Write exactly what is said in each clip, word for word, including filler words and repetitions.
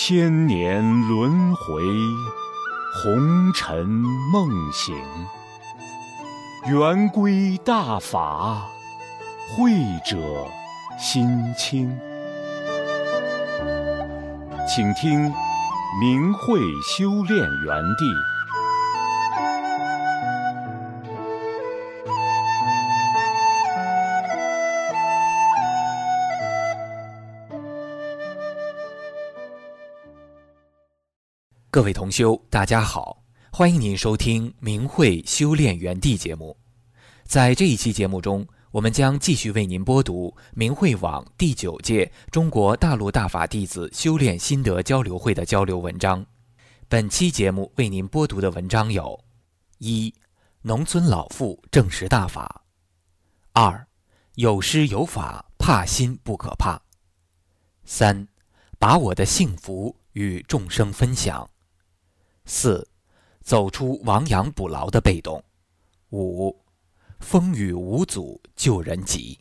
千年轮回，红尘梦醒。圆规大法，慧者心清。请听明慧修炼园地。 各位同修，大家好，欢迎您收听明慧修炼园地节目。在这一期节目中，我们将继续为您播读明慧网第九届中国大陆大法弟子修炼心得交流会的交流文章。本期节目为您播读的文章有：一、农村老妇证实大法；二、有师有法，怕心不可怕；三、把我的幸福与众生分享；四、走出亡羊补牢的被动；五、风雨无阻救人急。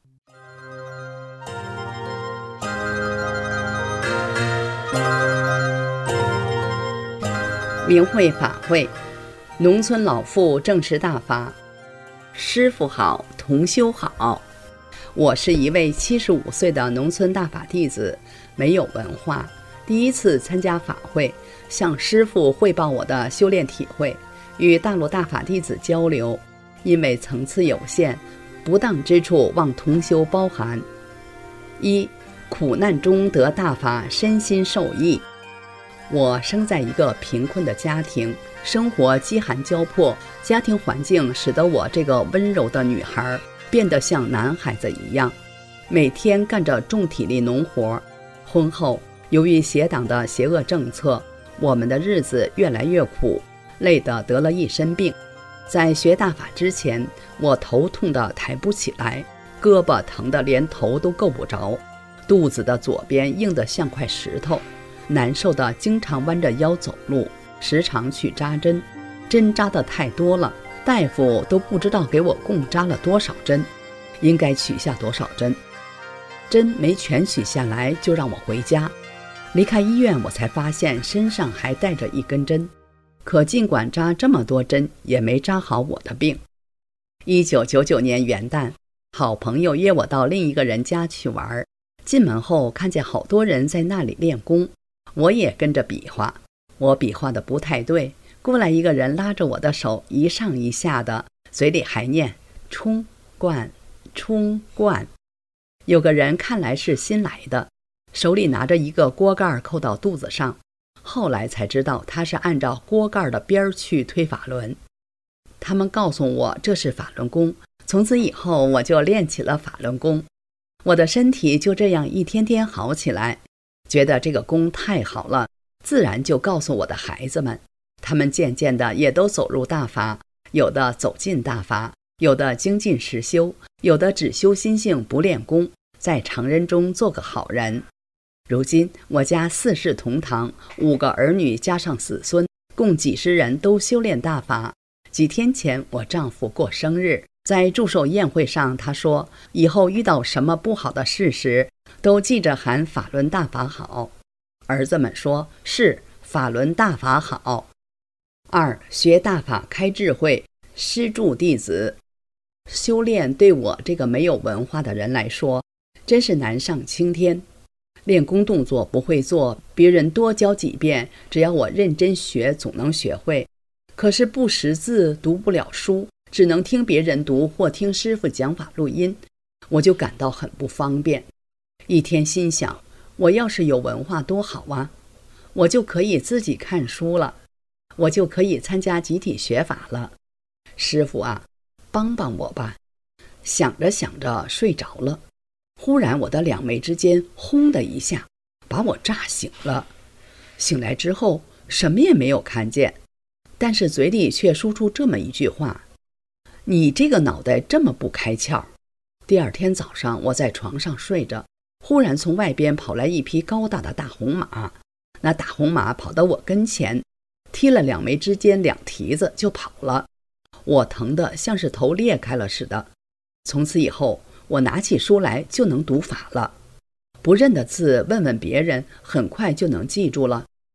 明慧法会，农村老妇证实大法。师父好，同修好。我是一位七十五岁的农村大法弟子，没有文化，第一次参加法会，向师父汇报我的修炼体会，与大陆大法弟子交流。因为层次有限，不当之处望同修包涵。一、苦难中得大法，身心受益。我生在一个贫困的家庭，生活饥寒交迫，家庭环境使得我这个温柔的女孩变得像男孩子一样，每天干着重体力农活。婚后，由于邪党的邪恶政策，我们的日子越来越苦，累得得了一身病。在学大法之前，我头痛得抬不起来，胳膊疼得连头都够不着，肚子的左边硬得像块石头，难受得经常弯着腰走路，时常去扎针，针扎得太多了，大夫都不知道给我共扎了多少针，应该取下多少针。针没全取下来就让我回家。离开医院，我才发现身上还带着一根针，可尽管扎这么多针，也没扎好我的病。一九九九年元旦，好朋友约我到另一个人家去玩，进门后看见好多人在那里练功，我也跟着比划。我比划的不太对，过来一个人拉着我的手，一上一下的，嘴里还念冲灌冲灌。有个人看来是新来的，手里拿着一个锅盖扣到肚子上，后来才知道他是按照锅盖的边去推法轮。他们告诉我这是法轮功，从此以后我就练起了法轮功。我的身体就这样一天天好起来，觉得这个功太好了，自然就告诉我的孩子们，他们渐渐的也都走入大法，有的走进大法，有的精进实修，有的只修心性不练功，在常人中做个好人。如今我家四世同堂，五个儿女加上子孙，共几十人都修炼大法。几天前我丈夫过生日，在祝寿宴会上，他说以后遇到什么不好的事时，都记着喊法轮大法好。儿子们说是，法轮大法好。二、学大法开智慧，师助弟子。修炼对我这个没有文化的人来说，真是难上青天。练功动作不会做，别人多教几遍，只要我认真学，总能学会。可是不识字，读不了书，只能听别人读或听师父讲法录音，我就感到很不方便。一天心想，我要是有文化多好啊，我就可以自己看书了，我就可以参加集体学法了。师父啊，帮帮我吧。想着想着睡着了，忽然我的两眉之间轰的一下，把我炸醒了。醒来之后什么也没有看见，但是嘴里却说出这么一句话：你这个脑袋这么不开窍。第二天早上，我在床上睡着，忽然从外边跑来一匹高大的大红马，那大红马跑到我跟前，踢了两眉之间两蹄子就跑了。我疼得像是头裂开了似的。从此以后，我拿起书来就能读法了，不认的字问问别人，很快就能记住了，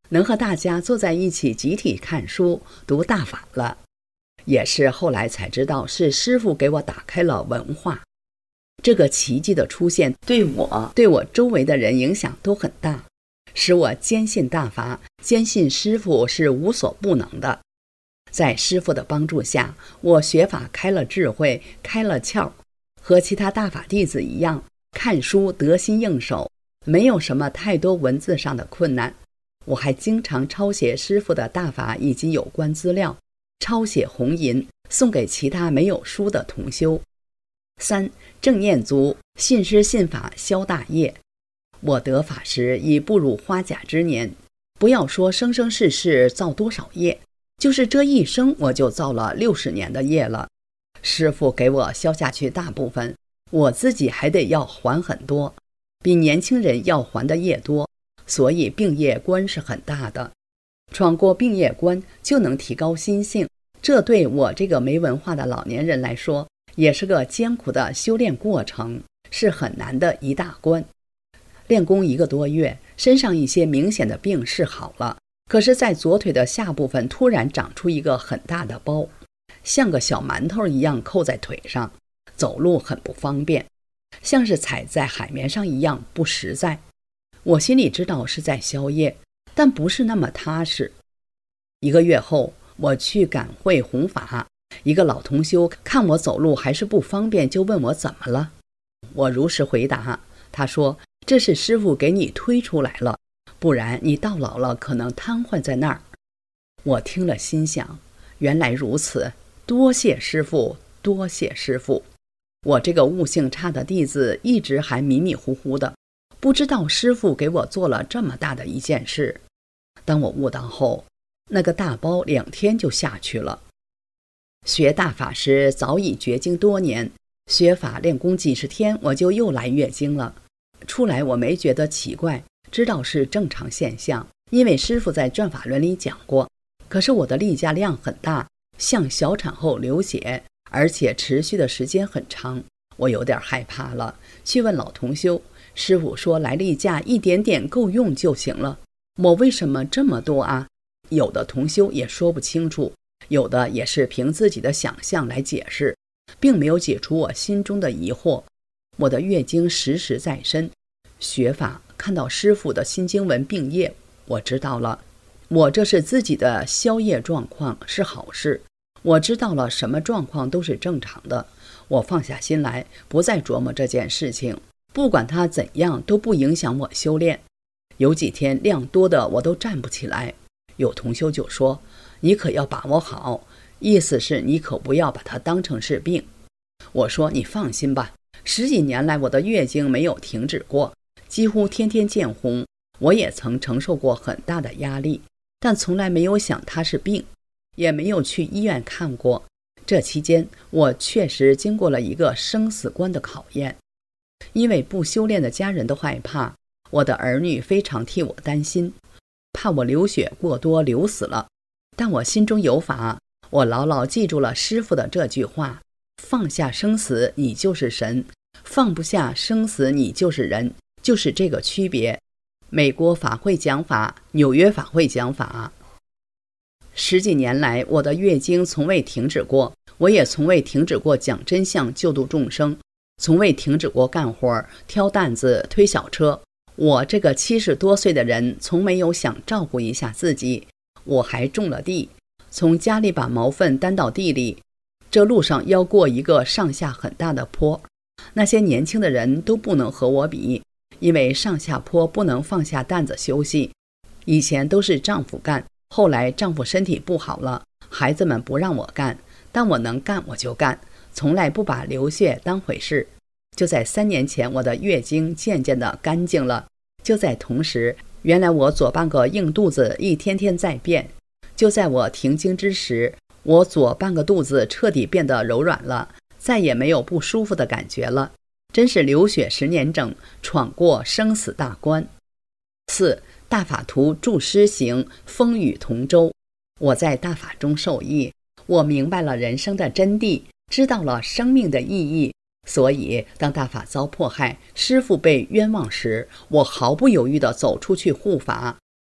能和大家坐在一起集体看书读大法了。也是后来才知道，是师父给我打开了文化。这个奇迹的出现对我对我周围的人影响都很大，使我坚信大法，坚信师父是无所不能的。在师父的帮助下，我学法开了智慧，开了窍，和其他大法弟子一样，看书得心应手，没有什么太多文字上的困难。我还经常抄写师父的大法以及有关资料，抄写红银送给其他没有书的同修。三、正念足，信师信法消大业。我得法时已步入花甲之年，不要说生生世世造多少业，就是这一生我就造了六十年的业了。师父给我消下去大部分，我自己还得要还很多，比年轻人要还的业多，所以病业关是很大的。闯过病业关就能提高心性，这对我这个没文化的老年人来说，也是个艰苦的修炼过程，是很难的一大关。练功一个多月，身上一些明显的病是好了，可是在左腿的下部分突然长出一个很大的包，像个小馒头一样扣在腿上，走路很不方便，像是踩在海绵上一样不实在。我心里知道是在消业，但不是那么踏实。一个月后，我去赶会弘法，一个老同修看我走路还是不方便，就问我怎么了。我如实回答，他说这是师父给你推出来了，不然你到老了可能瘫痪在那儿。我听了心想，原来如此，多谢师父，多谢师父。我这个悟性差的弟子一直还迷迷糊糊的，不知道师父给我做了这么大的一件事。当我悟到后，那个大包两天就下去了。学大法时早已绝经多年，学法练功几十天我就又来月经了。出来我没觉得奇怪，知道是正常现象，因为师父在转法轮里讲过。可是我的例假量很大，像小产后流血，而且持续的时间很长，我有点害怕了，去问老同修，师父说来例假一点点够用就行了。我为什么这么多啊？有的同修也说不清楚，有的也是凭自己的想象来解释，并没有解除我心中的疑惑。我的月经时时在身，学法看到师父的心经文病业，我知道了，我这是自己的消业状况，是好事。我知道了什么状况都是正常的，我放下心来，不再琢磨这件事情，不管它怎样都不影响我修炼。有几天量多的我都站不起来，有同修就说，你可要把握好，意思是你可不要把它当成是病。我说你放心吧，十几年来我的月经没有停止过，几乎天天见红，我也曾承受过很大的压力，但从来没有想它是病，也没有去医院看过。这期间我确实经过了一个生死关的考验，因为不修炼的家人都害怕，我的儿女非常替我担心，怕我流血过多流死了。但我心中有法，我牢牢记住了师父的这句话，放下生死你就是神，放不下生死你就是人，就是这个区别。美国法会讲法，纽约法会讲法。十几年来我的月经从未停止过，我也从未停止过讲真相救度众生，从未停止过干活挑担子推小车。我这个七十多岁的人从没有想照顾一下自己。我还种了地，从家里把毛粪担到地里，这路上要过一个上下很大的坡，那些年轻的人都不能和我比，因为上下坡不能放下担子休息。以前都是丈夫干，后来丈夫身体不好了，孩子们不让我干，但我能干我就干，从来不把流血当回事。就在三年前，我的月经渐渐的干净了。就在同时，原来我左半个硬肚子一天天在变。就在我停经之时，我左半个肚子彻底变得柔软了，再也没有不舒服的感觉了。真是流血十年整，闯过生死大关。四、大法图助师行，风雨同舟。我在大法中受益，我明白了人生的真谛，知道了生命的意义。所以当大法遭迫害，师父被冤枉时，我毫不犹豫地走出去护法。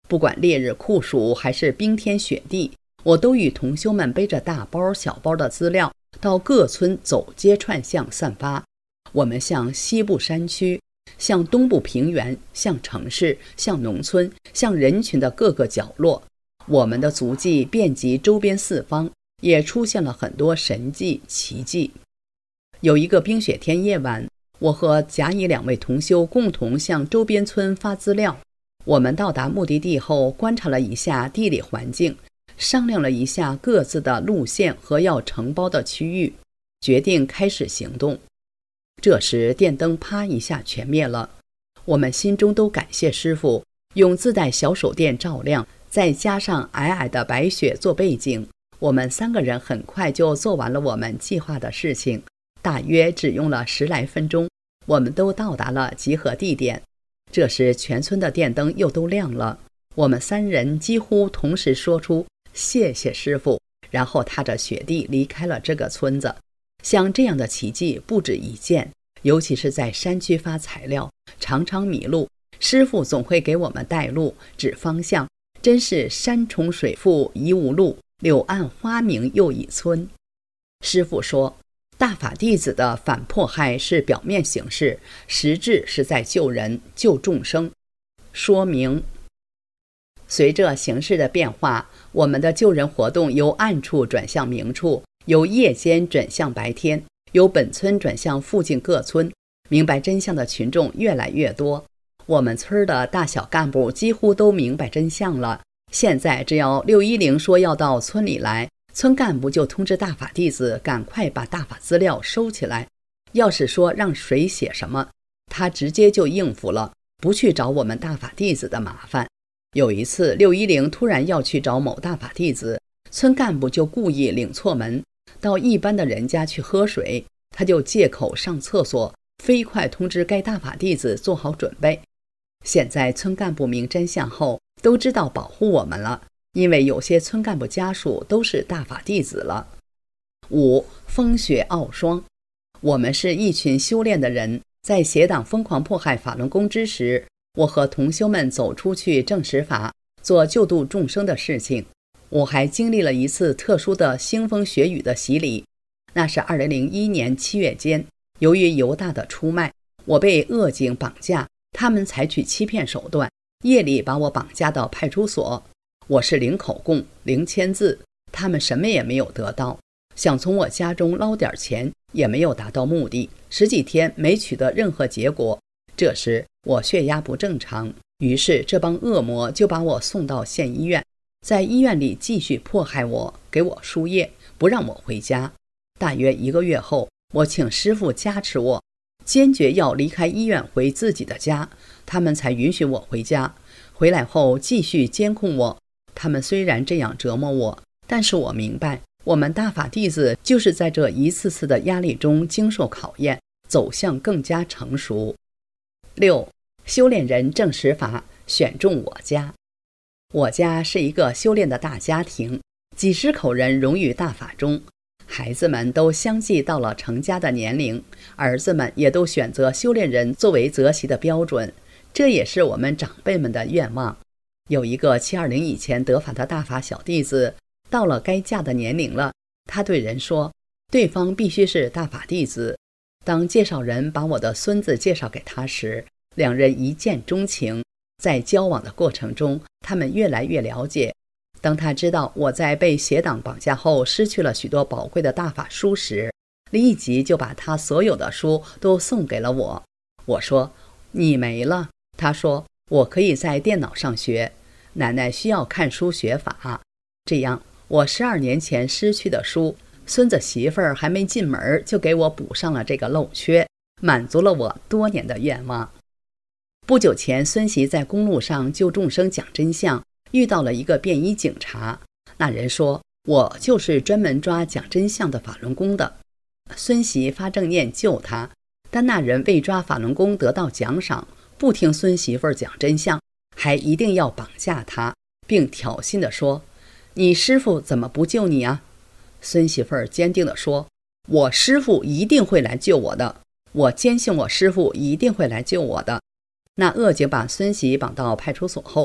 不管烈日酷暑还是冰天雪地，我都与同修们背着大包小包的资料到各村走街串巷散发。我们向西部山区，向东部平原，向城市，向农村，向人群的各个角落。我们的足迹遍及周边四方，也出现了很多神迹奇迹。有一个冰雪天夜晚，我和甲乙两位同修共同向周边村发资料。我们到达目的地后，观察了一下地理环境，商量了一下各自的路线和要承包的区域，决定开始行动。这时电灯啪一下全灭了，我们心中都感谢师父用自带小手电照亮，再加上皑皑的白雪做背景，我们三个人很快就做完了我们计划的事情，大约只用了十来分钟，我们都到达了集合地点。这时全村的电灯又都亮了，我们三人几乎同时说出谢谢师父，然后踏着雪地离开了这个村子。像这样的奇迹不止一件，尤其是在山区发材料，常常迷路，师父总会给我们带路指方向，真是山重水复疑无路，柳暗花明又一村。师父说，大法弟子的反迫害是表面形式，实质是在救人救众生。说明随着形势的变化，我们的救人活动由暗处转向明处，由夜间转向白天，由本村转向附近各村，明白真相的群众越来越多。我们村的大小干部几乎都明白真相了，现在只要六一零说要到村里来，村干部就通知大法弟子赶快把大法资料收起来，要是说让谁写什么，他直接就应付了，不去找我们大法弟子的麻烦。有一次六一零突然要去找某大法弟子，村干部就故意领错门，到一般的人家去喝水，他就借口上厕所，飞快通知该大法弟子做好准备。现在村干部明真相后，都知道保护我们了，因为有些村干部家属都是大法弟子了。五、风雪傲霜。我们是一群修炼的人，在邪党疯狂迫害法轮功之时，我和同修们走出去证实法，做救度众生的事情。我还经历了一次特殊的腥风血雨的洗礼，那是二零零一年七月间，由于犹大的出卖，我被恶警绑架，他们采取欺骗手段，夜里把我绑架到派出所。我是零口供零签字，他们什么也没有得到，想从我家中捞点钱也没有达到目的，十几天没取得任何结果。这时我血压不正常，于是这帮恶魔就把我送到县医院，在医院里继续迫害我，给我输液，不让我回家。大约一个月后，我请师父加持我，坚决要离开医院回自己的家，他们才允许我回家。回来后继续监控我，他们虽然这样折磨我，但是我明白，我们大法弟子就是在这一次次的压力中经受考验，走向更加成熟。六、修炼人证实法选中我家。我家是一个修炼的大家庭，几十口人融于大法中，孩子们都相继到了成家的年龄，儿子们也都选择修炼人作为择习的标准，这也是我们长辈们的愿望。有一个七二零以前得法的大法小弟子，到了该嫁的年龄了，他对人说，对方必须是大法弟子。当介绍人把我的孙子介绍给他时，两人一见钟情，在交往的过程中，他们越来越了解。当他知道我在被邪党绑架后失去了许多宝贵的大法书时，立即就把他所有的书都送给了我。我说，你没了。他说，我可以在电脑上学，奶奶需要看书学法。这样，我十二年前失去的书，孙子媳妇儿还没进门就给我补上了这个漏缺，满足了我多年的愿望。不久前，孙媳在公路上救众生讲真相，遇到了一个便衣警察。那人说，我就是专门抓讲真相的法轮功的。孙媳发正念救他，但那人为抓法轮功得到奖赏，不听孙媳妇儿讲真相，还一定要绑架他，并挑衅地说，你师父怎么不救你啊？孙媳妇儿坚定地说，我师父一定会来救我的，我坚信我师父一定会来救我的。那恶警把孙媳绑到派出所后，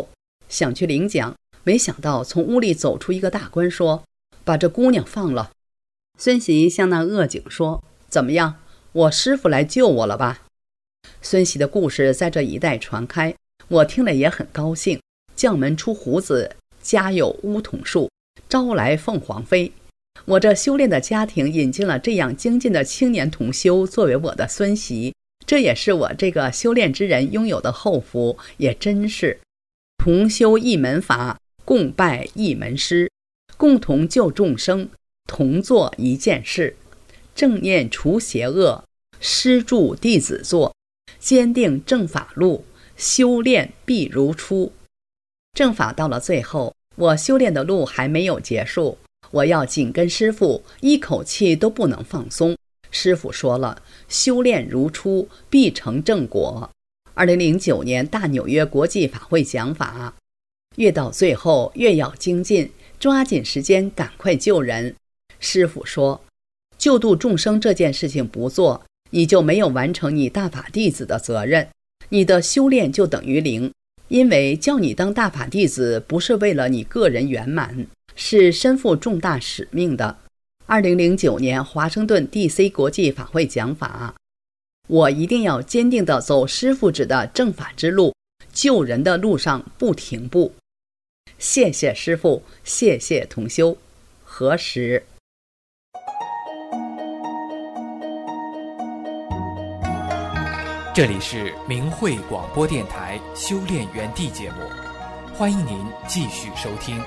想去领奖，没想到从屋里走出一个大官，说：“把这姑娘放了。”孙喜向那恶警说：“怎么样，我师傅来救我了吧？”孙喜的故事在这一带传开，我听了也很高兴。将门出虎子，家有梧桐树，招来凤凰飞。我这修炼的家庭引进了这样精进的青年同修作为我的孙媳，这也是我这个修炼之人拥有的厚福，也真是同修一门法，共拜一门师，共同救众生，同做一件事，正念除邪恶，师助弟子做，坚定正法路，修炼必如初。正法到了最后，我修炼的路还没有结束，我要紧跟师父，一口气都不能放松。师父说了，修炼如初，必成正果。二零零九年大纽约国际法会讲法，越到最后越要精进，抓紧时间赶快救人。师父说，救度众生这件事情不做，你就没有完成你大法弟子的责任，你的修炼就等于零。因为叫你当大法弟子不是为了你个人圆满，是身负重大使命的。二零零九年华盛顿 D C 国际法会讲法，我一定要坚定地走师父指的正法之路，救人的路上不停步。谢谢师父，谢谢同修。何时？ 这里是明慧广播电台修炼园地节目，欢迎您继续收听。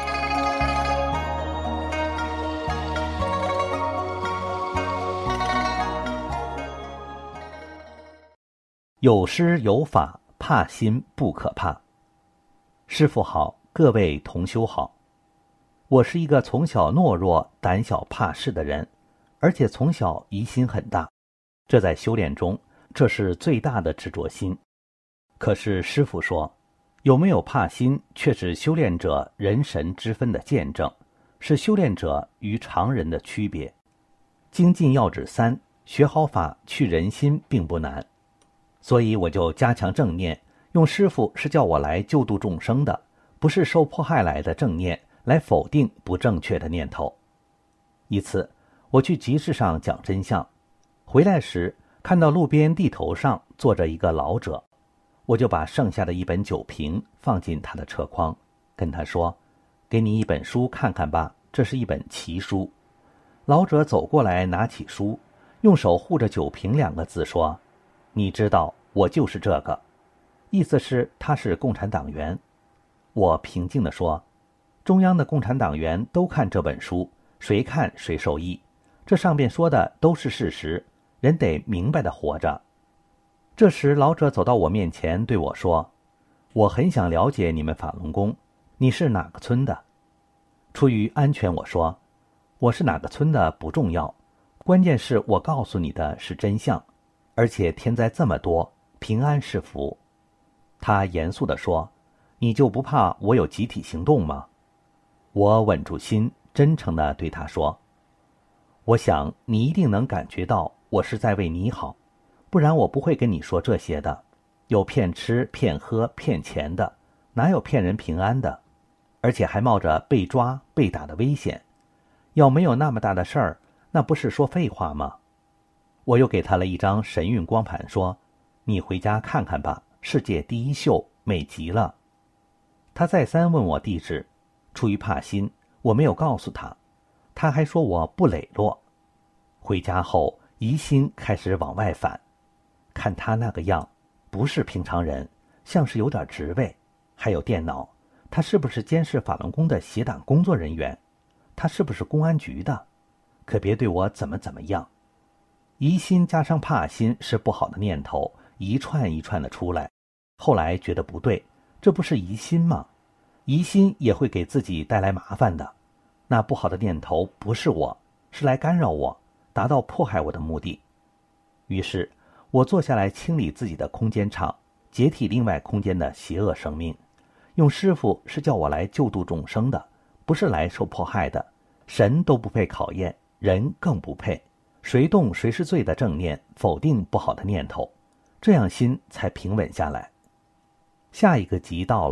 有师有法，怕心不可怕。师父好，各位同修好。我是一个从小懦弱、胆小怕事的人，而且从小疑心很大，这在修炼中这是最大的执着心。可是师父说，有没有怕心却是修炼者人神之分的见证，是修炼者与常人的区别。精进要旨三，学好法去人心并不难。所以我就加强正念，用师父是叫我来救度众生的，不是受迫害来的正念来否定不正确的念头。一次我去集市上讲真相，回来时看到路边地头上坐着一个老者，我就把剩下的一本酒瓶放进他的车筐，跟他说，给你一本书看看吧，这是一本奇书。老者走过来拿起书，用手护着酒瓶两个字说，你知道我就是这个，意思是他是共产党员。我平静地说，中央的共产党员都看这本书，谁看谁受益，这上边说的都是事实，人得明白地活着。这时老者走到我面前对我说，我很想了解你们法轮功，你是哪个村的？出于安全我说，我是哪个村的不重要，关键是我告诉你的是真相，而且天灾这么多，平安是福。他严肃地说，你就不怕我有集体行动吗？我稳住心，真诚地对他说，我想你一定能感觉到我是在为你好，不然我不会跟你说这些的。有骗吃骗喝骗钱的，哪有骗人平安的？而且还冒着被抓被打的危险，要没有那么大的事儿，那不是说废话吗？我又给他了一张神韵光盘，说，你回家看看吧，世界第一秀，美极了。他再三问我地址，出于怕心，我没有告诉他，他还说我不磊落。回家后疑心开始往外反，看他那个样，不是平常人，像是有点职位，还有电脑，他是不是监视法轮功的协党工作人员？他是不是公安局的？可别对我怎么怎么样。疑心加上怕心是不好的念头，一串一串的出来。后来觉得不对，这不是疑心吗？疑心也会给自己带来麻烦的。那不好的念头不是我，是来干扰我，达到迫害我的目的。于是我坐下来清理自己的空间场，解体另外空间的邪恶生命。用师父是叫我来救度众生的，不是来受迫害的。神都不配考验，人更不配。谁动谁是罪的正念，否定不好的念头，这样心才平稳下来。下一个集到了，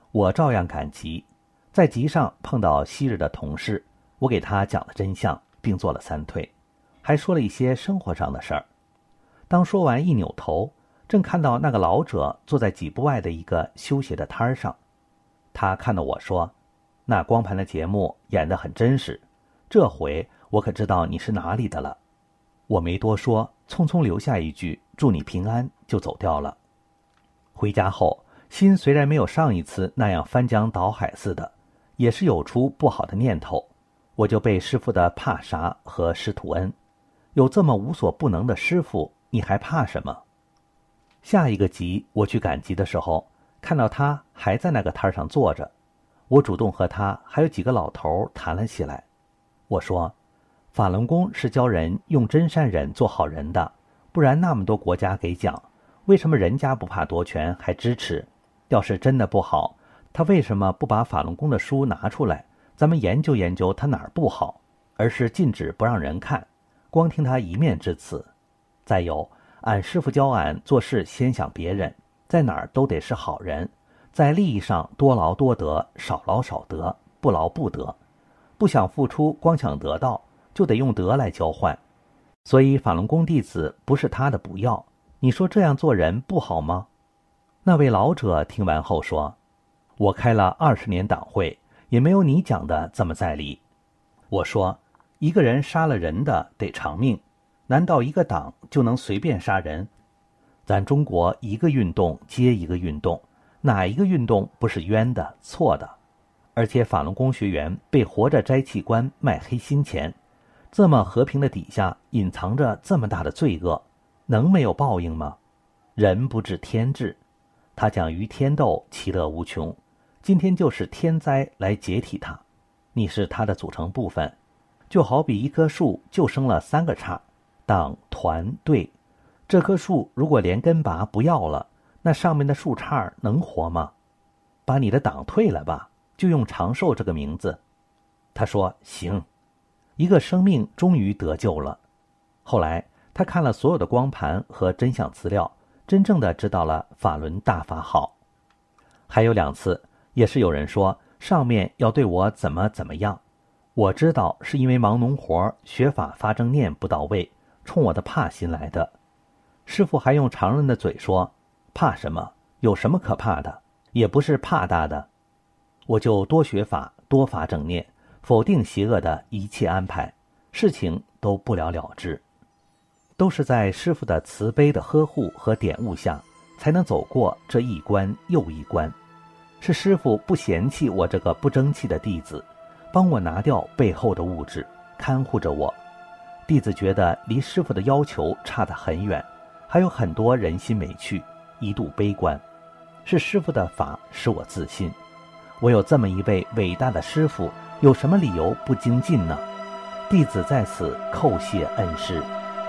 我照样赶集。在集上碰到昔日的同事，我给他讲了真相，并做了三退，还说了一些生活上的事儿。当说完一扭头，正看到那个老者坐在几步外的一个修鞋的摊上。他看到我说，那光盘的节目演得很真实，这回我可知道你是哪里的了。我没多说，匆匆留下一句祝你平安，就走掉了。回家后，心虽然没有上一次那样翻江倒海似的，也是有出不好的念头。我就被师父的怕啥和师徒恩，有这么无所不能的师父，你还怕什么？下一个集我去赶集的时候，看到他还在那个摊上坐着，我主动和他还有几个老头谈了起来。我说，法轮功是教人用真善忍做好人的，不然那么多国家给讲，为什么人家不怕夺权还支持？要是真的不好，他为什么不把法轮功的书拿出来，咱们研究研究他哪儿不好，而是禁止不让人看，光听他一面之词？再有，俺师父教俺做事先想别人，在哪儿都得是好人，在利益上多劳多得，少劳少得，不劳不得。不想付出光想得到，就得用德来交换。所以法轮功弟子不是他的不要，你说这样做人不好吗？那位老者听完后说，我开了二十年党会，也没有你讲的这么在理。我说，一个人杀了人的得偿命，难道一个党就能随便杀人？咱中国一个运动接一个运动，哪一个运动不是冤的错的？而且法轮功学员被活着摘器官卖黑心钱，这么和平的底下隐藏着这么大的罪恶，能没有报应吗？人不治天治，他讲于天斗，其乐无穷，今天就是天灾来解体它，你是它的组成部分。就好比一棵树就生了三个杈，党、团、队，这棵树如果连根拔不要了，那上面的树杈能活吗？把你的党退了吧，就用长寿这个名字。他说行。一个生命终于得救了。后来他看了所有的光盘和真相资料，真正的知道了法轮大法好。还有两次也是有人说上面要对我怎么怎么样，我知道是因为忙农活，学法发正念不到位，冲我的怕心来的。师父还用常人的嘴说，怕什么？有什么可怕的？也不是怕大的。我就多学法，多发正念，否定邪恶的一切安排，事情都不了了之。都是在师父的慈悲的呵护和点悟下，才能走过这一关又一关。是师父不嫌弃我这个不争气的弟子，帮我拿掉背后的物质，看护着我。弟子觉得离师父的要求差得很远，还有很多人心没去，一度悲观。是师父的法使我自信，我有这么一位伟大的师父，有什么理由不精进呢？弟子在此叩谢恩师。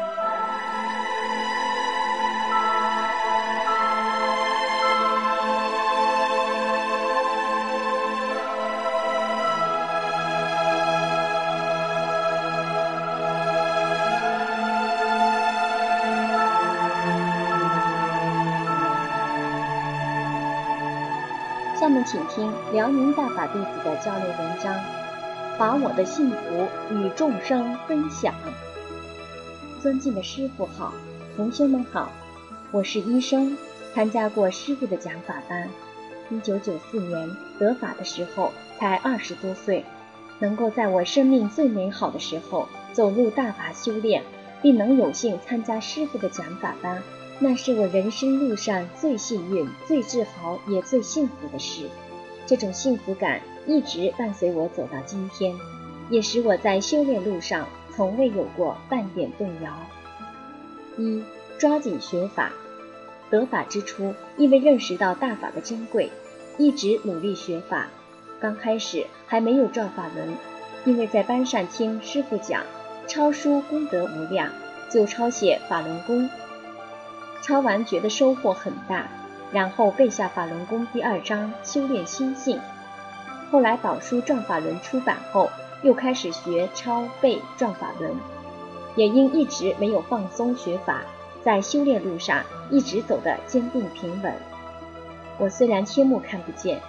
下面请听辽宁大法弟子的交流文章，把我的幸福与众生分享。尊敬的师父好，同修们好，我是医生，参加过师父的讲法班。一九九四年得法的时候才二十多岁，能够在我生命最美好的时候走入大法修炼，并能有幸参加师父的讲法班，那是我人生路上最幸运、最自豪也最幸福的事。这种幸福感一直伴随我走到今天，也使我在修炼路上从未有过半点动摇。一、抓紧学法。得法之初，因为认识到大法的珍贵，一直努力学法。刚开始还没有照法轮，因为在班上听师父讲抄书功德无量，就抄写法轮功。抄完觉得收获很大，然后背下法轮功第二章修炼心性。后来宝书转法轮出版后，又开始学抄背转法轮，也因一直没有放松学法，在修炼路上一直走得坚定平稳。我虽然天目看不见，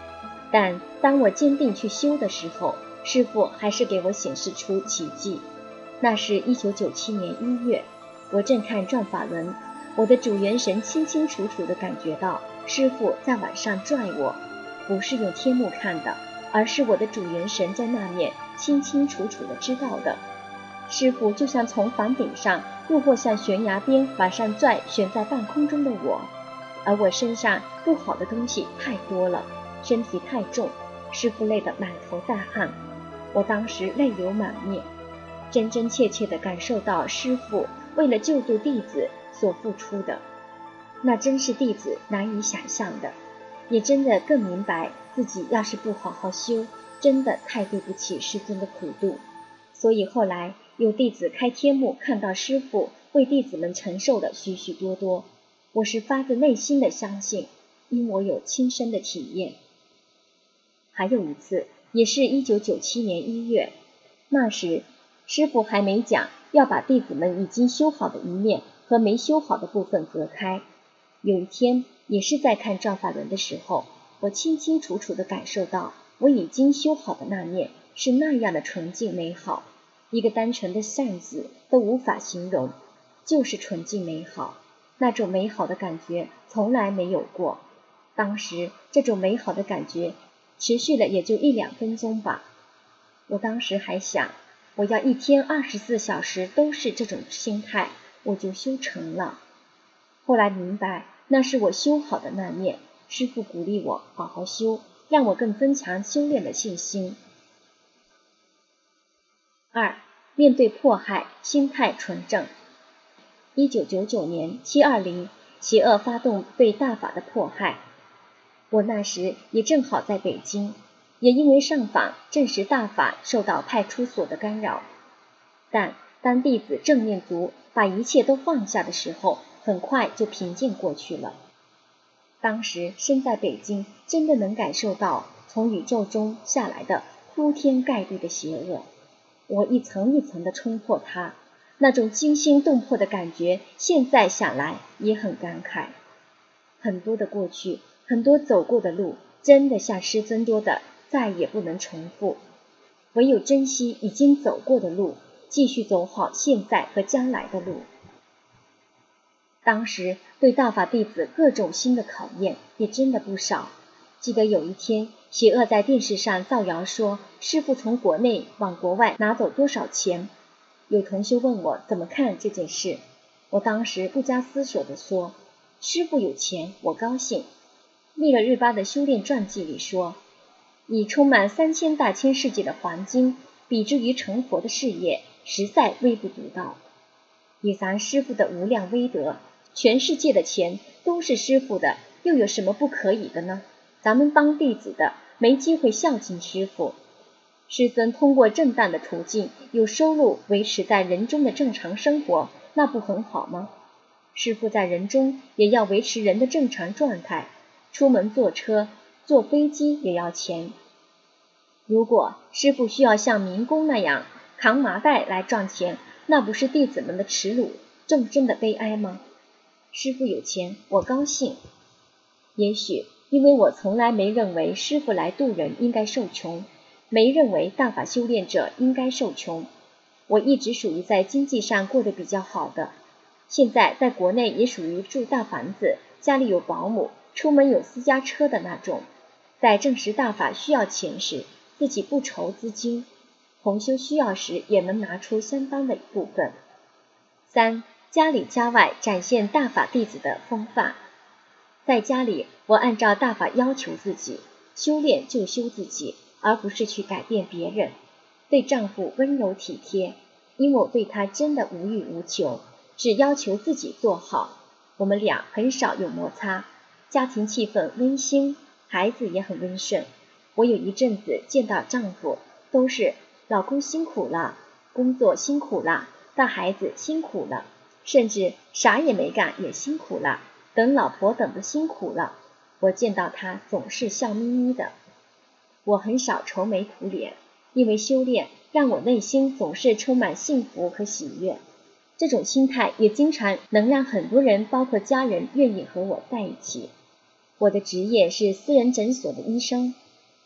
但当我坚定去修的时候，师父还是给我显示出奇迹。那是一九九七年一月，我正看转法轮，我的主元神清清楚楚地感觉到师父在往上拽我，不是用天目看的，而是我的主元神在那面清清楚楚地知道的。师父就像从房顶上又或像悬崖边往上拽悬在半空中的我，而我身上不好的东西太多了，身体太重，师父累得满头大汗，我当时泪流满面，真真切切地感受到师父为了救度弟子所付出的，那真是弟子难以想象的，也真的更明白自己要是不好好修，真的太对不起师尊的苦度。所以后来有弟子开天目看到师父为弟子们承受的许许多多，我是发自内心的相信，因我有亲身的体验。还有一次，也是一九九七年一月，那时师父还没讲要把弟子们已经修好的一面和没修好的部分隔开。有一天，也是在看转法轮的时候，我清清楚楚地感受到我已经修好的那面是那样的纯净美好，一个单纯的善字都无法形容，就是纯净美好。那种美好的感觉从来没有过，当时这种美好的感觉持续了也就一两分钟吧。我当时还想，我要一天二十四小时都是这种心态，我就修成了。后来明白，那是我修好的那面，师父鼓励我好好修，让我更增强修炼的信心。二、面对迫害，心态纯正。一九九九年七二零，邪恶发动对大法的迫害，我那时也正好在北京，也因为上访证实大法受到派出所的干扰。但当弟子正念足把一切都放下的时候，很快就平静过去了。当时身在北京，真的能感受到从宇宙中下来的铺天盖地的邪恶，我一层一层地冲破它，那种惊心动魄的感觉，现在想来也很感慨。很多的过去，很多走过的路，真的像师尊说的，再也不能重复。唯有珍惜已经走过的路，继续走好现在和将来的路。当时对大法弟子各种新的考验也真的不少。记得有一天，邪恶在电视上造谣说师父从国内往国外拿走多少钱。有同学问我怎么看这件事，我当时不加思索地说，师父有钱我高兴。密勒日巴的修炼传记里说，以充满三千大千世界的黄金比之于成佛的事业，实在微不足道。以咱师父的无量威德，全世界的钱都是师父的，又有什么不可以的呢？咱们当弟子的没机会孝敬师父，师尊通过正当的途径有收入维持在人中的正常生活，那不很好吗？师父在人中也要维持人的正常状态，出门坐车坐飞机也要钱。如果师父需要像民工那样扛麻袋来赚钱，那不是弟子们的耻辱，众生的悲哀吗？师父有钱我高兴。也许因为我从来没认为师父来度人应该受穷，没认为大法修炼者应该受穷，我一直属于在经济上过得比较好的，现在在国内也属于住大房子，家里有保姆，出门有私家车的那种。在证实大法需要钱时，自己不愁资金，同修需要时也能拿出相当的一部分。三、家里家外展现大法弟子的风范。在家里，我按照大法要求自己，修炼就修自己，而不是去改变别人。对丈夫温柔体贴，因为我对他真的无欲无求，只要求自己做好。我们俩很少有摩擦，家庭气氛温馨，孩子也很温顺。我有一阵子见到丈夫都是老公辛苦了，工作辛苦了，带孩子辛苦了，甚至啥也没干也辛苦了，等老婆等得辛苦了。我见到他总是笑眯眯的。我很少愁眉苦脸，因为修炼让我内心总是充满幸福和喜悦。这种心态也经常能让很多人包括家人愿意和我在一起。我的职业是私人诊所的医生，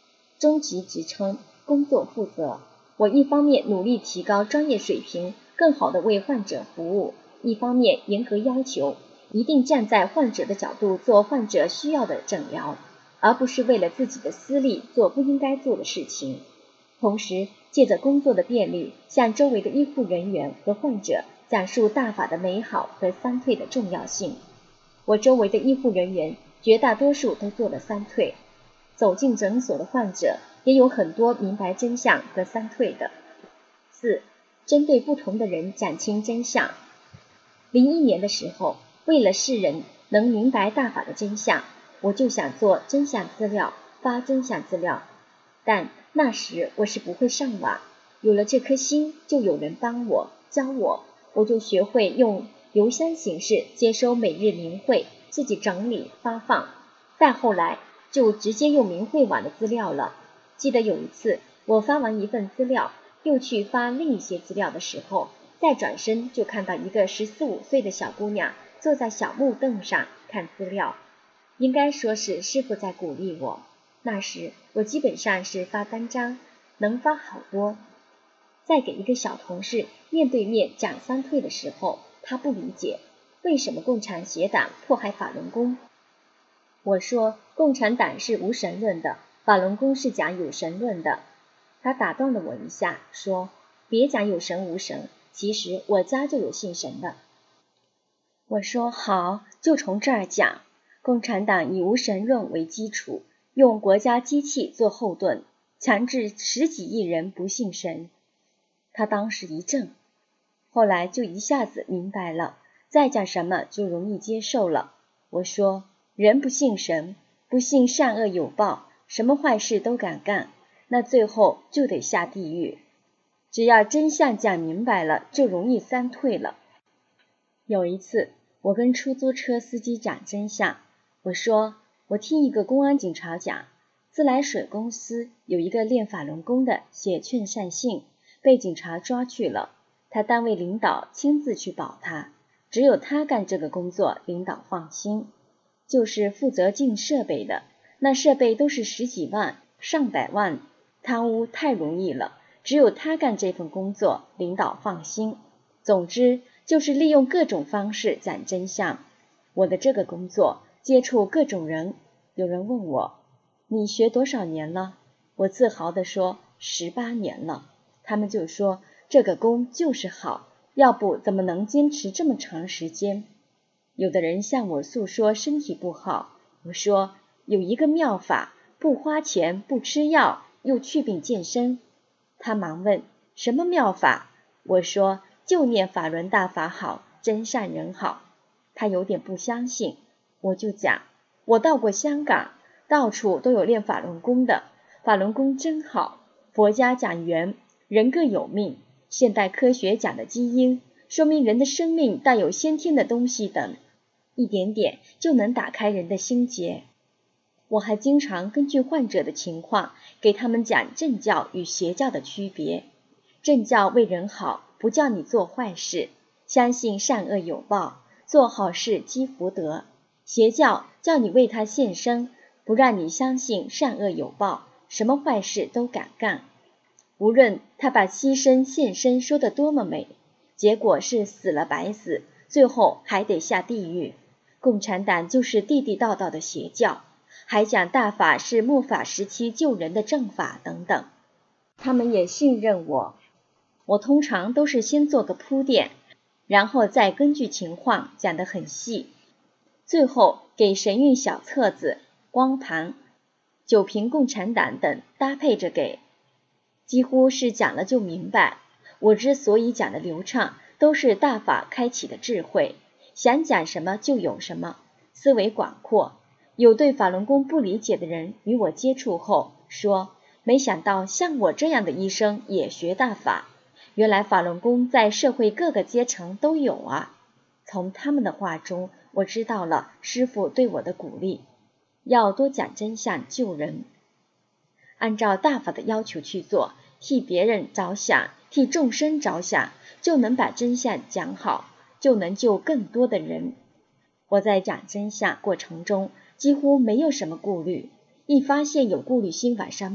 中级职称，工作负责。我一方面努力提高专业水平，更好地为患者服务，一方面严格要求，一定站在患者的角度做患者需要的诊疗，而不是为了自己的私利做不应该做的事情。同时，借着工作的便利，向周围的医护人员和患者讲述大法的美好和三退的重要性。我周围的医护人员绝大多数都做了三退，走进诊所的患者也有很多明白真相和三退的。四、针对不同的人讲清真相。零一年的时候，为了世人能明白大法的真相，我就想做真相资料，发真相资料。但那时我是不会上网，有了这颗心，就有人帮我教我，我就学会用邮箱形式接收每日明慧，自己整理发放。再后来就直接用明慧网的资料了。记得有一次，我发完一份资料，又去发另一些资料的时候，再转身就看到一个十四五岁的小姑娘坐在小木凳上看资料，应该说是师父在鼓励我。那时我基本上是发单张，能发好多。在给一个小同事面对面讲三退的时候，他不理解为什么共产邪党迫害法轮功。我说共产党是无神论的，法轮功是讲有神论的。他打断了我一下，说别讲有神无神，其实我家就有信神的。我说好，就从这儿讲。共产党以无神论为基础，用国家机器做后盾，强制十几亿人不信神。他当时一怔，后来就一下子明白了，再讲什么就容易接受了。我说人不信神，不信善恶有报，什么坏事都敢干，那最后就得下地狱。只要真相讲明白了，就容易三退了。有一次我跟出租车司机讲真相，我说我听一个公安警察讲，自来水公司有一个练法轮功的写劝善信，被警察抓去了，他单位领导亲自去保他，只有他干这个工作，领导放心。就是负责进设备的，那设备都是十几万上百万，贪污太容易了，只有他干这份工作，领导放心。总之就是利用各种方式讲真相。我的这个工作接触各种人，有人问我你学多少年了？我自豪地说十八年了。他们就说这个功就是好，要不怎么能坚持这么长时间？有的人向我诉说身体不好，我说有一个妙法，不花钱不吃药又祛病健身。他忙问什么妙法？我说就念法轮大法好，真善人好。他有点不相信，我就讲我到过香港，到处都有练法轮功的，法轮功真好，佛家讲缘，人各有命，现代科学讲的基因，说明人的生命带有先天的东西等，一点点就能打开人的心结。我还经常根据患者的情况给他们讲正教与邪教的区别。正教为人好，不叫你做坏事，相信善恶有报，做好事积福德。邪教叫你为他献身，不让你相信善恶有报，什么坏事都敢干。无论他把牺牲献身说得多么美，结果是死了白死，最后还得下地狱。共产党就是地地道道的邪教，还讲大法是末法时期救人的正法等等。他们也信任我，我通常都是先做个铺垫，然后再根据情况讲得很细，最后给神韵小册子、光盘、九评共产党等搭配着给，几乎是讲了就明白。我之所以讲的流畅，都是大法开启的智慧，想讲什么就有什么，思维广阔。有对法轮功不理解的人与我接触后说，没想到像我这样的医生也学大法，原来法轮功在社会各个阶层都有啊。从他们的话中，我知道了师父对我的鼓励，要多讲真相救人，按照大法的要求去做，替别人着想，替众生着想，就能把真相讲好，就能救更多的人。我在讲真相过程中几乎没有什么顾虑，一发现有顾虑心往上冒，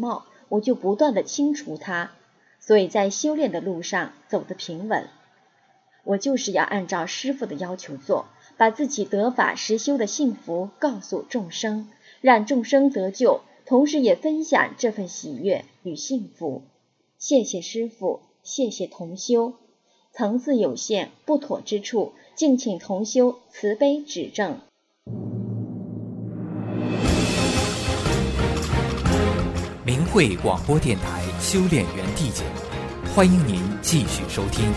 我就不断地清除它，所以在修炼的路上走得平稳。我就是要按照师父的要求做，把自己得法实修的幸福告诉众生，让众生得救，同时也分享这份喜悦与幸福。谢谢师父，谢谢同修。层次有限，不妥之处，敬请同修慈悲指正。 明慧广播电台修炼园地节目，欢迎您继续收听。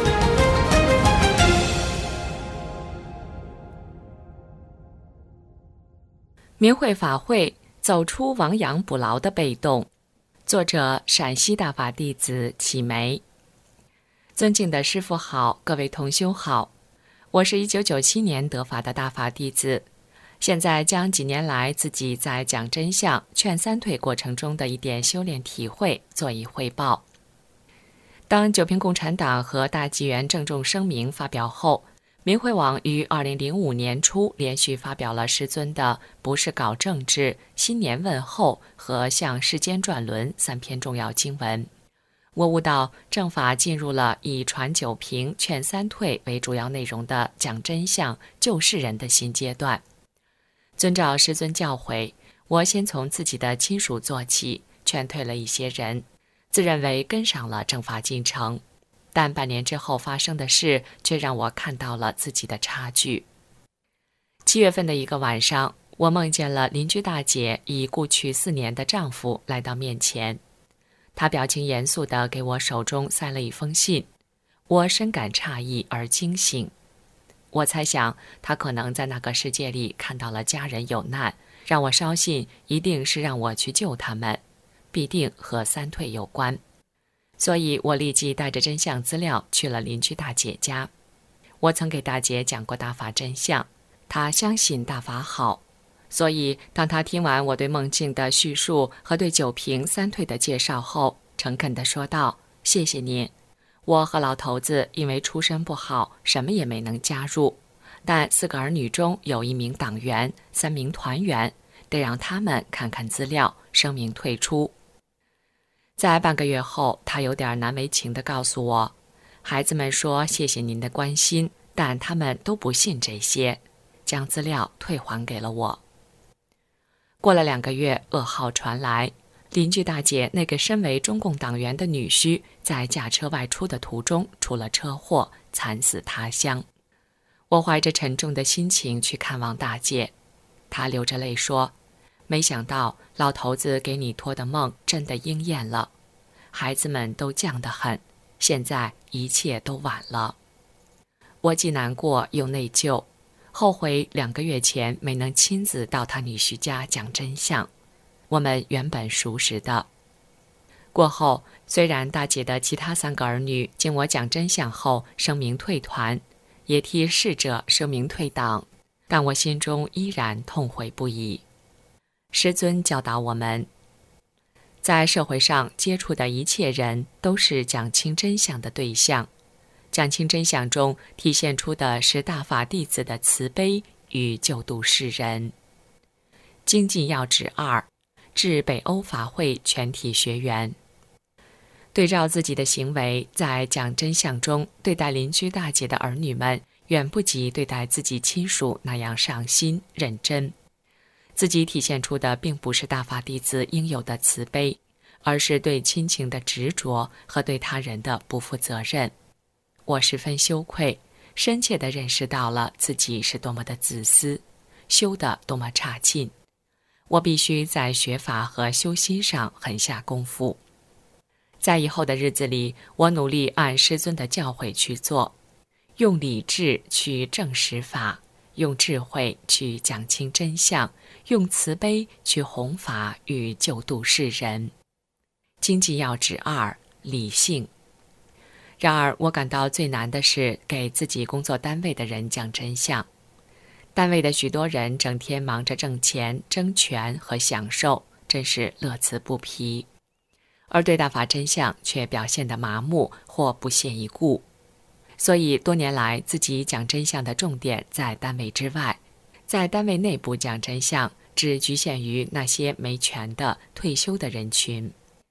明慧法会走出亡羊补牢的被动，作者陕西大法弟子启梅。尊敬的师父好，各位同修好，我是一九九七年得法的大法弟子，现在将几年来自己在讲真相、劝三退过程中的一点修炼体会做一汇报。当九平共产党和大纪元郑重声明发表后，明慧网于二零零五年初连续发表了师尊的《不是搞政治》、新年问候和向世间转轮三篇重要经文。我悟到正法进入了以传九平、劝三退为主要内容的讲真相、救世人的新阶段。遵照师尊教诲，我先从自己的亲属做起，劝退了一些人，自认为跟上了正法进程。但半年之后发生的事却让我看到了自己的差距。七月份的一个晚上，我梦见了邻居大姐已故去四年的丈夫来到面前，她表情严肃地给我手中塞了一封信，我深感诧异而惊醒。我猜想她可能在那个世界里看到了家人有难，让我捎信一定是让我去救他们，必定和三退有关。所以我立即带着真相资料去了邻居大姐家。我曾给大姐讲过大法真相，她相信大法好，所以当她听完我对梦境的叙述和对九平三退的介绍后，诚恳地说道：谢谢您，我和老头子因为出身不好，什么也没能加入，但四个儿女中有一名党员，三名团员，得让他们看看资料，声明退出。在半个月后，他有点难为情地告诉我，孩子们说谢谢您的关心，但他们都不信这些，将资料退还给了我。过了两个月，噩耗传来，邻居大姐那个身为中共党员的女婿在驾车外出的途中出了车祸，惨死他乡。我怀着沉重的心情去看望大姐，她流着泪说，没想到老头子给你托的梦真的应验了，孩子们都犟得很，现在一切都晚了。我既难过又内疚，后悔两个月前没能亲自到他女婿家讲真相，我们原本熟识的。过后，虽然大姐的其他三个儿女经我讲真相后声明退团，也替逝者声明退党，但我心中依然痛悔不已。师尊教导我们，在社会上接触的一切人都是讲清真相的对象，讲清真相中体现出的是大法弟子的慈悲与救度世人。精进要旨二，致北欧法会全体学员。对照自己的行为，在讲真相中对待邻居大姐的儿女们，远不及对待自己亲属那样上心认真。自己体现出的并不是大法弟子应有的慈悲，而是对亲情的执着和对他人的不负责任。我十分羞愧，深切地认识到了自己是多么的自私，修得多么差劲。我必须在学法和修心上狠下功夫。在以后的日子里，我努力按师尊的教诲去做，用理智去证实法，用智慧去讲清真相，用慈悲去弘法与救度世人。经济要旨二，理性。然而我感到最难的是给自己工作单位的人讲真相。单位的许多人整天忙着挣钱、争权和享受，真是乐此不疲，而对大法真相却表现得麻木或不屑一顾。所以多年来自己讲真相的重点在单位之外，在单位内部讲真相只局限于那些没权的退休的人群，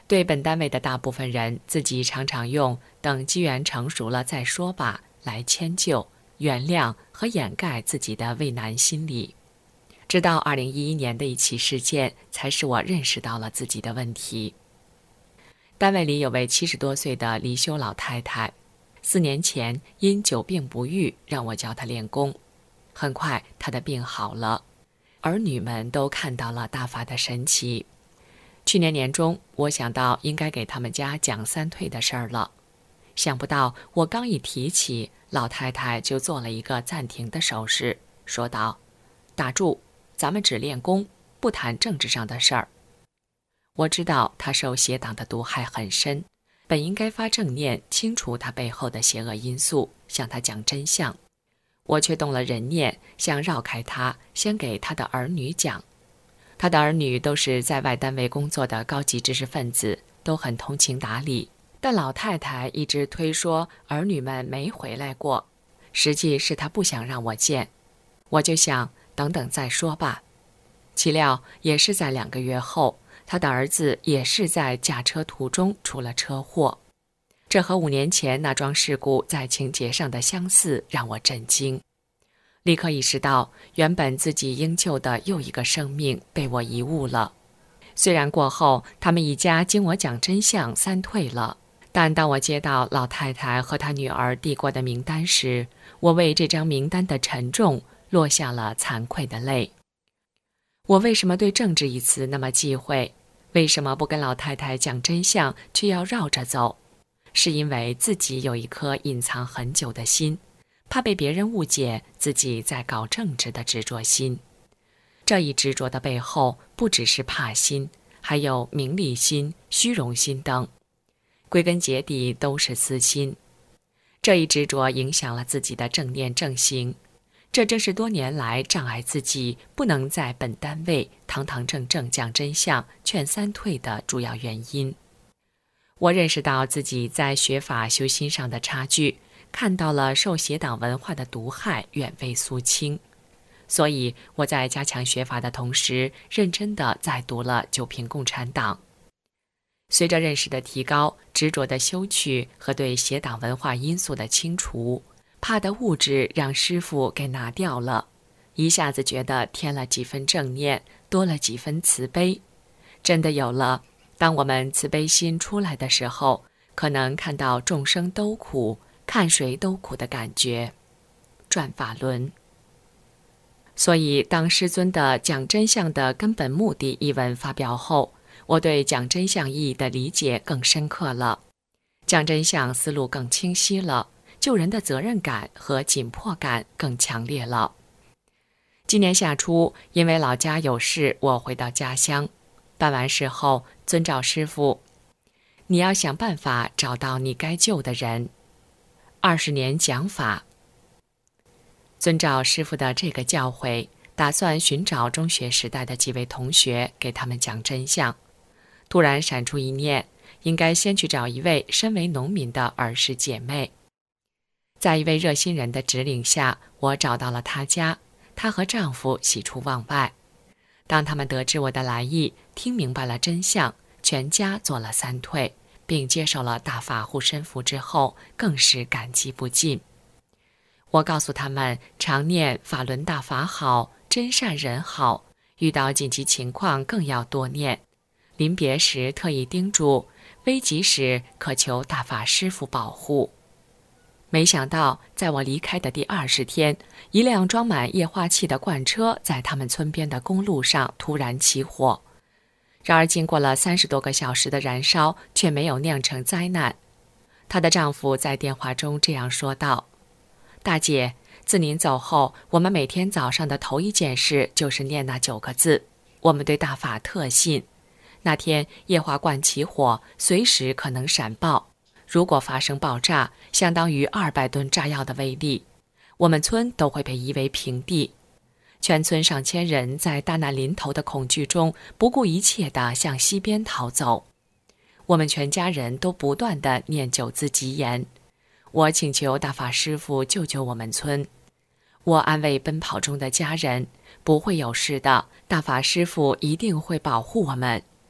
对本单位的大部分人，自己常常用等机缘成熟了再说吧来迁就、原谅和掩盖自己的畏难心理。直到二零一一年的一起事件，才使我认识到了自己的问题。单位里有位七十多岁的离休老太太，四年前因久病不愈，让我教她练功。很快她的病好了，儿女们都看到了大法的神奇。去年年中，我想到应该给他们家讲三退的事儿了，想不到我刚一提起，老太太就做了一个暂停的手势，说道：“打住，咱们只练功，不谈政治上的事儿。”我知道她受邪党的毒害很深，本应该发正念，清除她背后的邪恶因素，向她讲真相。我却动了人念，想绕开她，先给她的儿女讲。他的儿女都是在外单位工作的高级知识分子，都很通情达理，但老太太一直推说儿女们没回来过，实际是她不想让我见。我就想等等再说吧。岂料也是在两个月后，他的儿子也是在驾车途中出了车祸，这和五年前那桩事故在情节上的相似让我震惊。立刻意识到，原本自己应救的又一个生命被我贻误了。虽然过后他们一家经我讲真相三退了，但当我接到老太太和她女儿递过的名单时，我为这张名单的沉重落下了惭愧的泪。我为什么对政治一词那么忌讳？为什么不跟老太太讲真相，却要绕着走？是因为自己有一颗隐藏很久的心，怕被别人误解自己在搞政治的执着心。这一执着的背后，不只是怕心，还有名利心、虚荣心等，归根结底都是私心。这一执着影响了自己的正念正行，这正是多年来障碍自己不能在本单位堂堂正正讲真相、劝三退的主要原因。我认识到自己在学法修心上的差距，看到了受邪党文化的毒害远未肃清，所以我在加强学法的同时，认真地再读了《九评共产党》。随着认识的提高，执着的修去和对邪党文化因素的清除，怕的物质让师父给拿掉了，一下子觉得添了几分正念，多了几分慈悲。真的有了，当我们慈悲心出来的时候，可能看到众生都苦，看谁都苦的感觉。转法轮。所以当师尊的讲真相的根本目的一文发表后，我对讲真相意义的理解更深刻了，讲真相思路更清晰了，救人的责任感和紧迫感更强烈了。今年夏初，因为老家有事，我回到家乡，办完事后遵照师父，你要想办法找到你该救的人。二十年讲法，遵照师父的这个教诲，打算寻找中学时代的几位同学，给他们讲真相。突然闪出一念，应该先去找一位身为农民的儿时姐妹。在一位热心人的指领下，我找到了她家，她和丈夫喜出望外。当他们得知我的来意，听明白了真相，全家做了三退，并接受了大法护身符之后，更是感激不尽。我告诉他们，常念法轮大法好，真善人好，遇到紧急情况更要多念。临别时特意叮嘱，危急时可求大法师父保护。没想到在我离开的第二十天，一辆装满液化气的罐车在他们村边的公路上突然起火。然而经过了三十多个小时的燃烧，却没有酿成灾难。她的丈夫在电话中这样说道：大姐，自您走后，我们每天早上的头一件事就是念那九个字，我们对大法特信。那天液化罐起火，随时可能闪爆，如果发生爆炸，相当于二百吨炸药的威力，我们村都会被夷为平地。全村上千人在大难临头的恐惧中，不顾一切地向西边逃走。我们全家人都不断地念九字吉言，我请求大法师父救救我们村。我安慰奔跑中的家人，不会有事的，大法师父一定会保护我们。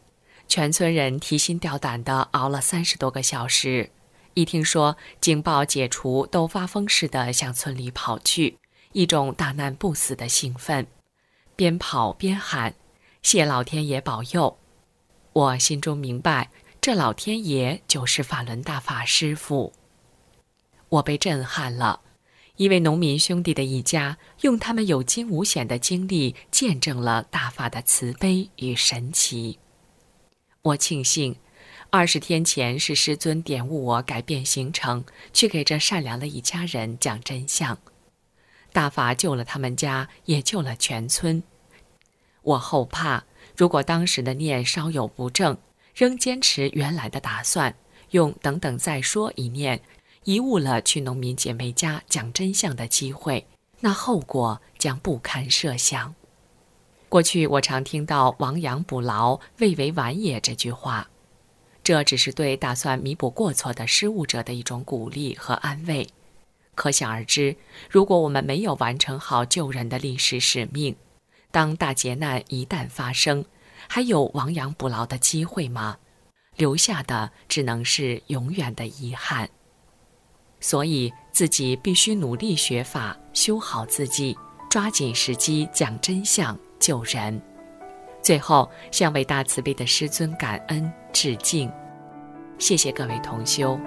全村人提心吊胆地熬了三十多个小时，一听说警报解除，都发疯似的向村里跑去，一种大难不死的兴奋，边跑边喊：谢老天爷保佑！我心中明白，这老天爷就是法轮大法师父。我被震撼了，一位农民兄弟的一家，用他们有惊无险的经历，见证了大法的慈悲与神奇。我庆幸，二十天前是师尊点悟我改变行程，去给这善良的一家人讲真相。大法救了他们家，也救了全村。我后怕，如果当时的念稍有不正，仍坚持原来的打算，用等等再说一念，贻误了去农民姐妹家讲真相的机会，那后果将不堪设想。过去我常听到亡羊补牢，未为晚也这句话，这只是对打算弥补过错的失误者的一种鼓励和安慰。可想而知，如果我们没有完成好救人的历史使命，当大劫难一旦发生，还有亡羊补牢的机会吗？留下的只能是永远的遗憾。所以自己必须努力学法，修好自己，抓紧时机讲真相，救人。最后向伟大慈悲的师尊感恩致敬。谢谢各位同修。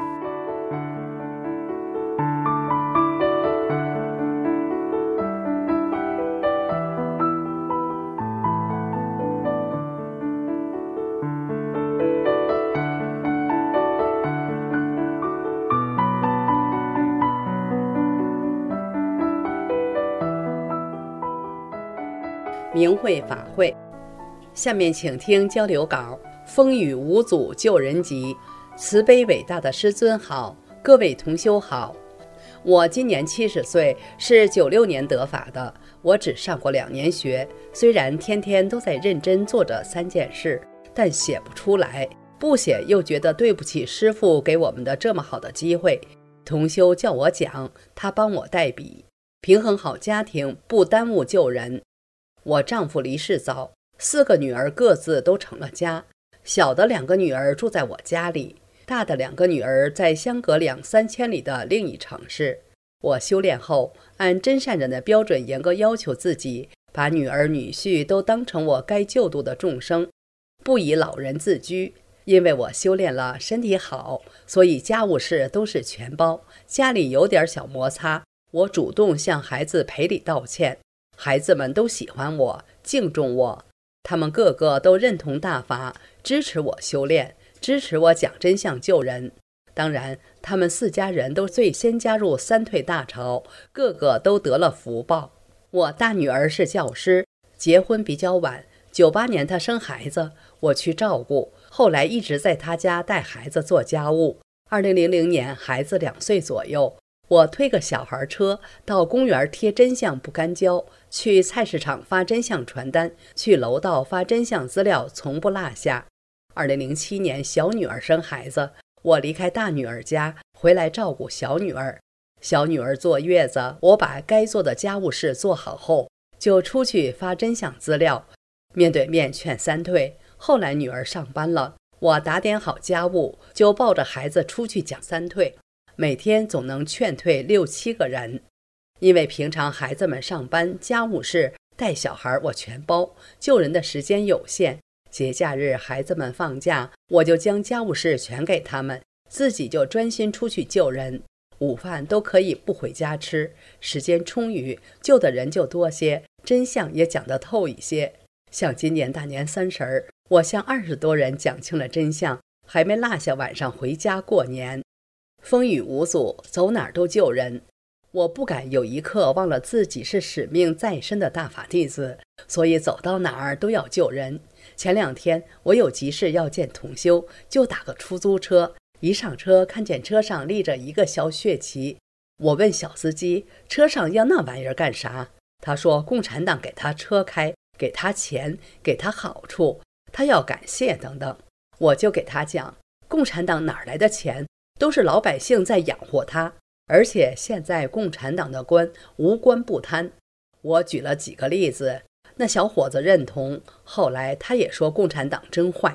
明慧法会，下面请听交流稿。风雨无阻救人急，慈悲伟大的师尊好，各位同修好。我今年七十岁，是九六年得法的。我只上过两年学，虽然天天都在认真做着三件事，但写不出来，不写又觉得对不起师父给我们的这么好的机会。同修叫我讲，他帮我代笔，平衡好家庭，不耽误救人。我丈夫离世早，四个女儿各自都成了家，小的两个女儿住在我家里，大的两个女儿在相隔两三千里的另一城市。我修炼后，按真善人的标准严格要求自己，把女儿女婿都当成我该救度的众生，不以老人自居。因为我修炼了，身体好，所以家务事都是全包。家里有点小摩擦，我主动向孩子赔礼道歉。孩子们都喜欢我，敬重我，他们个个都认同大法，支持我修炼，支持我讲真相救人。当然，他们四家人都最先加入三退大潮，个个都得了福报。我大女儿是教师，结婚比较晚，九八年她生孩子，我去照顾，后来一直在她家带孩子做家务。二零零零年孩子两岁左右，我推个小孩车到公园贴真相不干胶，去菜市场发真相传单，去楼道发真相资料，从不落下。二零零七年小女儿生孩子，我离开大女儿家回来照顾小女儿。小女儿坐月子，我把该做的家务事做好后，就出去发真相资料，面对面劝三退。后来女儿上班了，我打点好家务，就抱着孩子出去讲三退，每天总能劝退六七个人。因为平常孩子们上班，家务事带小孩我全包，救人的时间有限，节假日孩子们放假，我就将家务事全给他们，自己就专心出去救人。午饭都可以不回家吃，时间充裕，救的人就多些，真相也讲得透一些。像今年大年三十儿，我向二十多人讲清了真相，还没落下晚上回家过年。风雨无阻，走哪儿都救人。我不敢有一刻忘了自己是使命在身的大法弟子，所以走到哪儿都要救人。前两天我有急事要见同修，就打个出租车，一上车看见车上立着一个小血旗。我问小司机，车上要那玩意儿干啥？他说共产党给他车开，给他钱，给他好处，他要感谢等等。我就给他讲，共产党哪来的钱，都是老百姓在养活他，而且现在共产党的官无官不贪。我举了几个例子，那小伙子认同，后来他也说共产党真坏。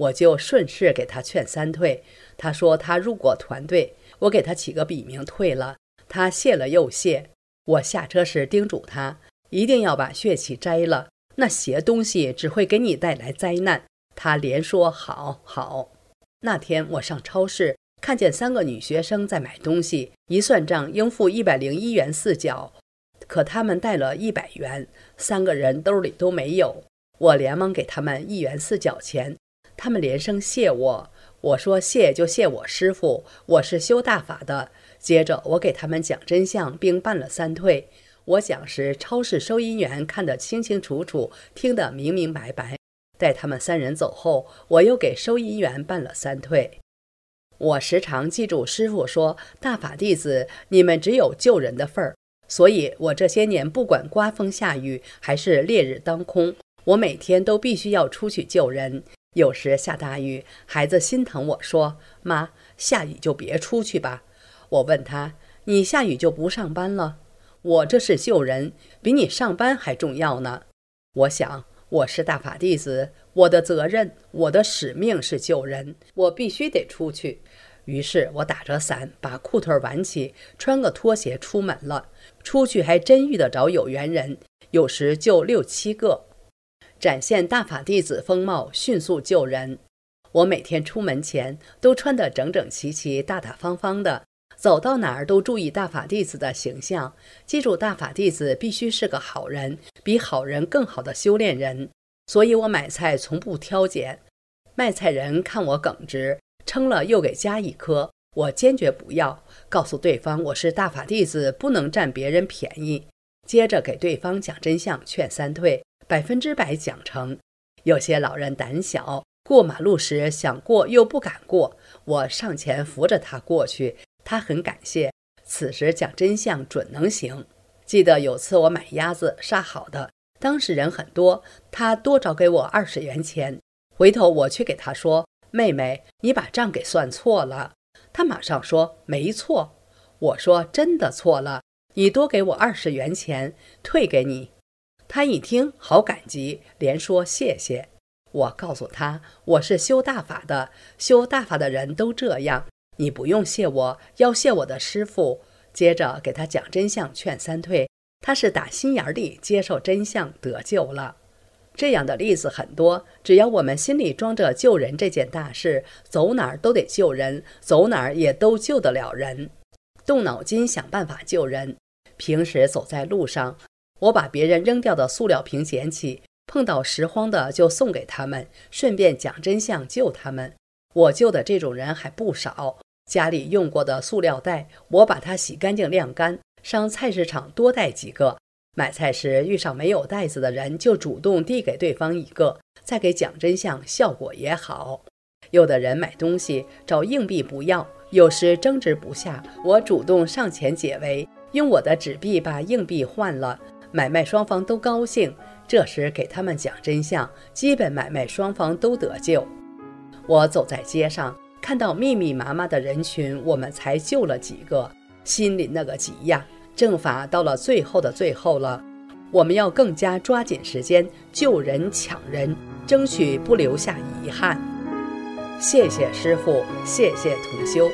我就顺势给他劝三退。他说他入过团队，我给他起个笔名退了，他谢了又谢。我下车时叮嘱他，一定要把血气摘了，那邪东西只会给你带来灾难。他连说好好。那天我上超市，看见三个女学生在买东西，一算账应付一百零一元四角，可他们带了一百元，三个人兜里都没有。我连忙给他们一元四角钱，他们连声谢我。我说谢就谢我师父，我是修大法的。接着我给他们讲真相，并办了三退。我讲时，超市收银员看得清清楚楚，听得明明白白。待他们三人走后，我又给收银员办了三退。我时常记住师父说，大法弟子，你们只有救人的份儿。所以我这些年不管刮风下雨还是烈日当空，我每天都必须要出去救人。有时下大雨，孩子心疼我说，妈，下雨就别出去吧。我问他，你下雨就不上班了？我这是救人，比你上班还重要呢。我想，我是大法弟子，我的责任，我的使命是救人，我必须得出去。于是我打着伞，把裤腿挽起，穿个拖鞋出门了。出去还真遇得着有缘人，有时就六七个，展现大法弟子风貌，迅速救人。我每天出门前都穿得整整齐齐、大大方方的，走到哪儿都注意大法弟子的形象，记住大法弟子必须是个好人，比好人更好的修炼人。所以我买菜从不挑拣，卖菜人看我耿直，称了又给加一颗，我坚决不要，告诉对方我是大法弟子，不能占别人便宜。接着给对方讲真相，劝三退，百分之百讲成。有些老人胆小，过马路时想过又不敢过，我上前扶着他过去，他很感谢。此时讲真相准能行。记得有次我买鸭子杀好的，当时人很多，他多找给我二十元钱。回头我去给他说，妹妹，你把账给算错了。他马上说没错。我说真的错了，你多给我二十元钱，退给你。他一听好感激，连说谢谢。我告诉他，我是修大法的，修大法的人都这样，你不用谢我，要谢我的师父。接着给他讲真相，劝三退，他是打心眼里接受真相，得救了。这样的例子很多，只要我们心里装着救人这件大事，走哪儿都得救人，走哪儿也都救得了人。动脑筋想办法救人。平时走在路上，我把别人扔掉的塑料瓶捡起，碰到拾荒的就送给他们，顺便讲真相救他们。我救的这种人还不少。家里用过的塑料袋，我把它洗干净晾干，上菜市场多带几个。买菜时遇上没有袋子的人，就主动递给对方一个，再给讲真相，效果也好。有的人买东西找硬币不要，有时争执不下，我主动上前解围，用我的纸币把硬币换了，买卖双方都高兴。这时给他们讲真相，基本买卖双方都得救。我走在街上，看到密密麻麻的人群，我们才救了几个，心里那个急呀！正法到了最后的最后了，我们要更加抓紧时间救人抢人，争取不留下遗憾。谢谢师父，谢谢同修。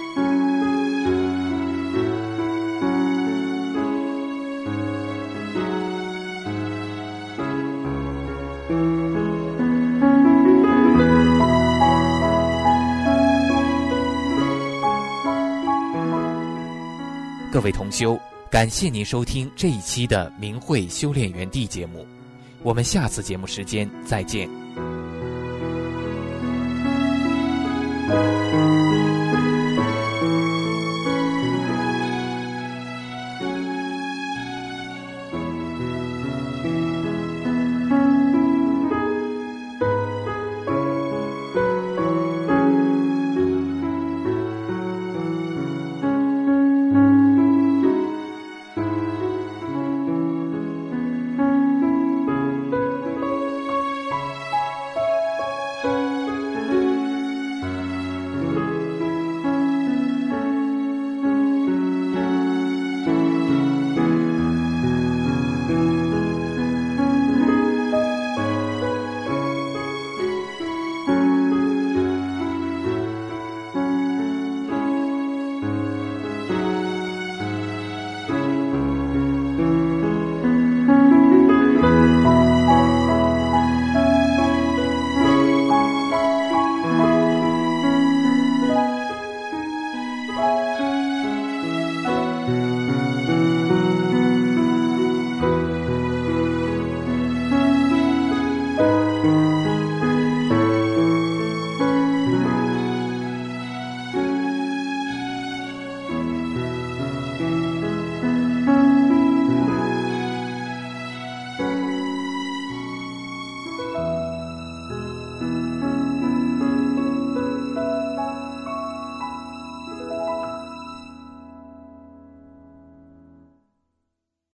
各位同修，感谢您收听这一期的明慧修炼园地节目，我们下次节目时间再见。